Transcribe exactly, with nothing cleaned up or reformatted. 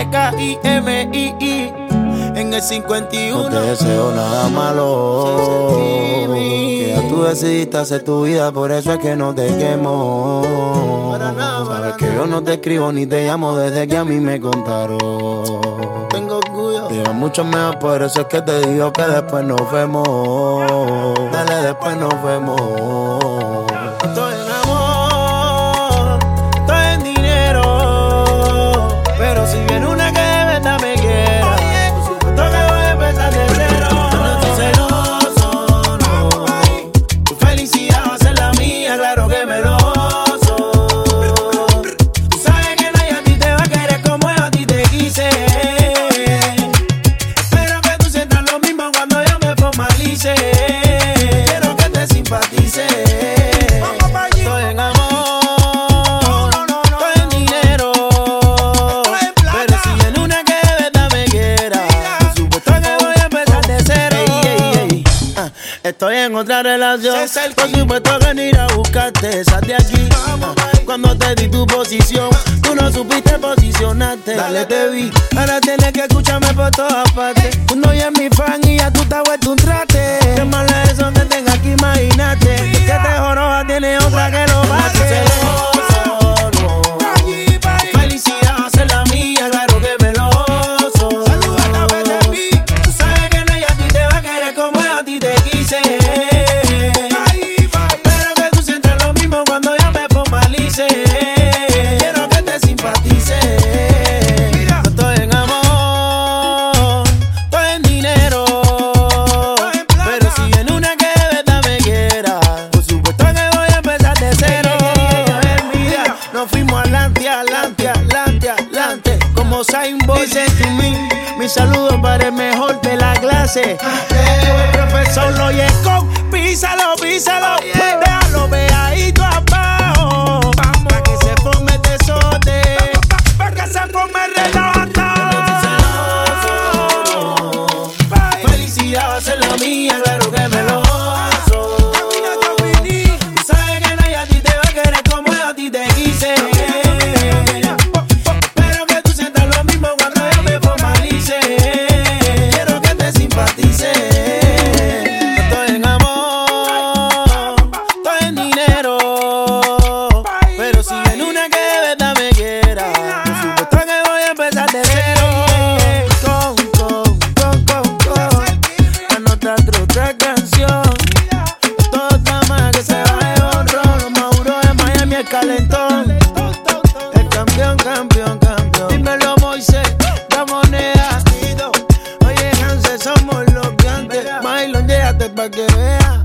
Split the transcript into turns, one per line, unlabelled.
K I M I I en el cincuenta y uno.
No te deseo nada malo, que ya tú decidiste hacer tu vida, por eso es que no te quemo.
Para nada, para
Sabes que yo no te escribo ni te llamo desde que a mí me contaron.
Tengo orgullo.
Te va mucho mejor, por eso es que te digo que después nos vemos. Dale, después nos vemos.
Estoy en amor, estoy en dinero, pero si viene una que de verdad me quiera, por supuesto que voy a empezar de cero. No estoy celoso, no. Tu felicidad va a ser la mía, claro que me lo gozo. Tú sabes que nadie a ti te va a querer como yo a ti te quise. Espero que tú sientas lo mismo cuando yo me formalice. Quiero que te simpatice. Estoy en amor, estoy en dinero, pero si viene una que de verdad me quiera, por supuesto que voy a empezar de cero. Ey, ey, ey. Ah, estoy en otra relación, por supuesto que no iré a buscarte. Sal de aquí, ah, cuando te di tu posición, tú no supiste posicionarte. Dale, te vi, ahora tienes que escucharme por todas partes. Uno ya es mi fan y ya tú te has vuelto un trate. Qué malo es eso que tengas que imagínate, que te joroba tiene otra que lo mate. Felicidad va a ser la mía, claro que me lo gozo. Tú sabes que nadie a ti te va a querer como yo a ti te quise. Espero que tú sientas lo mismo cuando yo me formalice. Quiero que te simpatice. No estoy en amor, estoy en dinero, pero si viene una que de verdad me quiera, por supuesto que voy a empezar de cero. Mira, nos fuimos adelante, adelante, adelante, adelante, como Usain Bolt. Dice to me, mi saludo para el mejor de la clase. El profesor lo llegó, písalo, písalo, déjalo pegadito abajo, pa' que se forme el desorden, pa' que se forme el relajo. Felicidad va a ser la mía, claro que me lo gozo. Tú sabes que nadie a ti te va a querer como yo a ti te quise. Espero que tú sientas lo mismo cuando yo me formalice. Quiero que te simpatice. Estoy en amor, estoy en dinero, pero si viene una que de verdad me quiera, por supuesto que voy a empezar de cero. Con, con, con, con, con, anota otra canción. Todo está más que se va de honrón. Los Mauros de Miami, el calentón. El campeón, campeón, campeón. Dímelo, Moisés, la moneda. Oye, Hanse, somos los gigantes. Mylon, llégate pa' que veas.